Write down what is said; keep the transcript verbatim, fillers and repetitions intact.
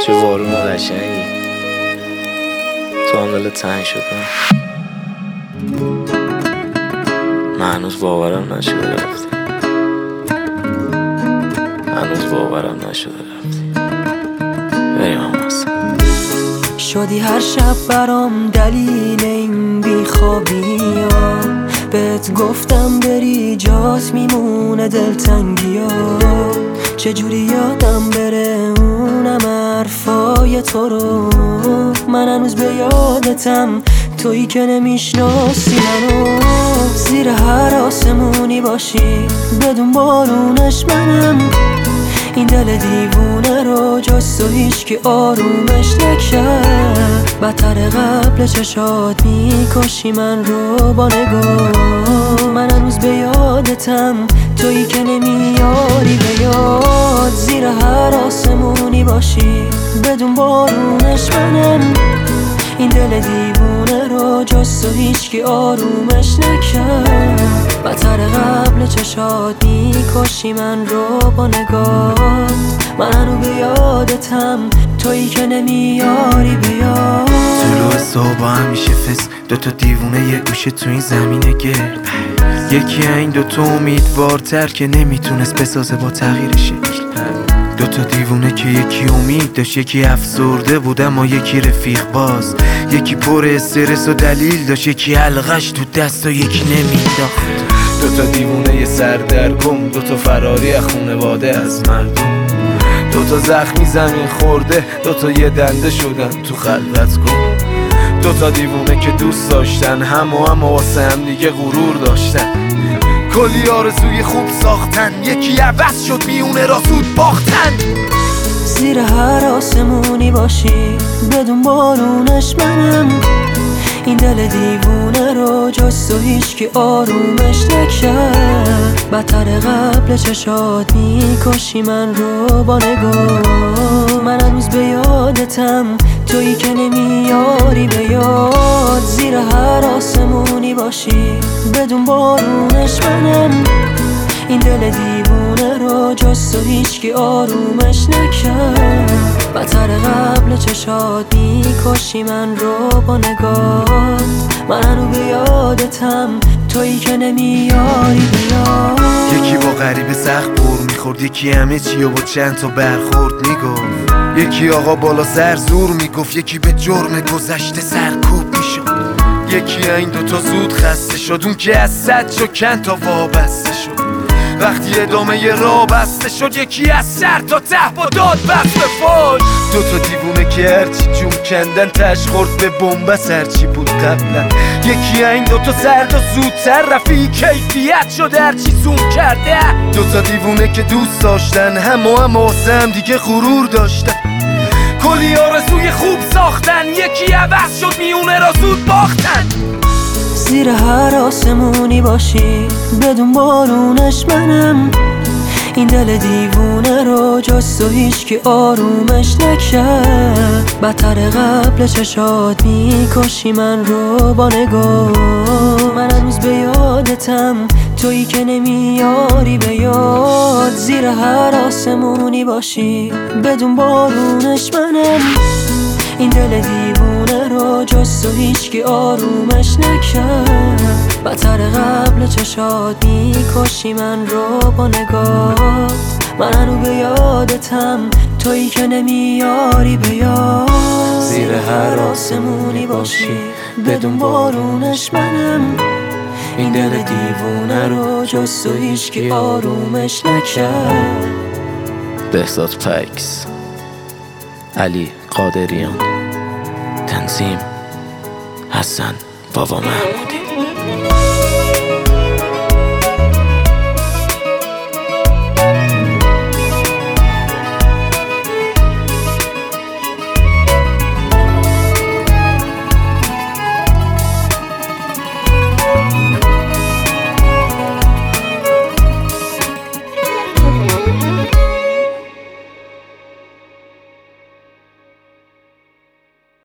چه بارون قشنگی، تو هم دلت تنگ شدم. من هنوز باورم نشده رفتی، هنوز باورم نشده رفتی. بریم هم واسه شدی هر شب برام دلیل این بیخوابی ها. بهت گفتم بری جات میمونه دلتنگی ها. چجوری یادم بره اونم حرفای تو رو. من هنوز به یادتم، تویی که نمیشناسی منو. زیر هر آسمونی باشی بدون بارونش منم. این دل دیوونه رو جز تو هیچکی آرومش نکرد. بدتر قبل چشات میکشی من رو با نگاه. من هنوز به یادتم، تویی که نمیاری به یاد. زیر هر آسمونی باشی بدون بارونش منم. این دل دیوونه رو جز تو هیچکی آرومش نکرد. بدتر قبل چشات میکشی من رو با نگاه. من هنوز به یادتم، تویی که نمیاری بیاد. طلوع صبح همیشه فس، دوتا دیوونه یه گوشه تو این زمینه گرد. یکی این دوتا امیدوارتر که نمیتونست بسازه با تغییر شکل. دوتا دیوونه که یکی امید داشت، یکی افسرده بود اما یکی رفیق باز. یکی پر استرس و دلیل داشت، یکی حلقش تو دست و یکی نمیداخت. دوتا دیوونه یه سردرگم، دوتا فراری از خونواده از مردم. دوتا زخمی زمین خورده، دوتا یه دنده شدن تو خلوتگاه. دوتا دیوونه که دوست داشتن هم و هم واسه هم دیگه غرور داشتن. کلی آرزوی خوب ساختن، یکی عوض شد میونه را زود باختن. زیر هر آسمونی باشی بدون بارونش منم. این دل دیوونه رو جز تو هیچکی آرومش نکرد. بدتر قبل چشات میکشی من رو با نگاه. من هنوز به یادتم، تویی که نمیاری به یاد. زیر هر آسمونی باشی بدون بارونش منم. این دل دیوونه رو جز تو هیچکی آرومش نکرد. بدتر قبل چشات میکشی من رو با نگاه. من هنوز به یادتم، تویی که نمیاری بیاد. یکی با غریبه سخت بور میخورد، یکی همه چی و با چند تا برخورد میگفت. یکی آقا بالا سر زور میگفت، یکی به جرم گذشته سرکوب میشد. یکی این دوتا زود خسته شد، اون که از صد شد چند تا وابسته شد. وقتی ادامه ی راه بسته شد، یکی از سر تا ته با داد بست به فاش. دوتا دیوونه که هرچی جون کندن تش خورد به بنبست هرچی بود قبلا. یکی این دوتا سرد و زودتر رفی کیفیت شد هرچی زوم کرده. دوتا دیوونه که دوست داشتن هم و هم واسه هم دیگه غرور داشتن. کلی آرزوی خوب ساختن، یکی عوض شد میونه را زود باختن. زیر هر آسمونی باشی بدون بارونش منم. این دل دیوونه رو جز تو هیچکی آرومش نکرد. بدتر قبل چشات میکشی من رو با نگاه. من هنوز به یادتم، تویی که نمیاری به یاد. زیر هر آسمونی باشی بدون بارونش منم. این دل دیوونه رو جز تو هیچکی آرومش نکرد. بدتر قبل چشات میکشی من رو با نگاه. من هنوز به یادتم، تویی که نمیاری به یاد. زیر هر آسمونی باشی بدون بارونش منم. این دل دیوونه رو جز تو هیچکی آرومش نکرد. بهزاد پکس، علی قادریان، تنظیم حسن بابا محمودی.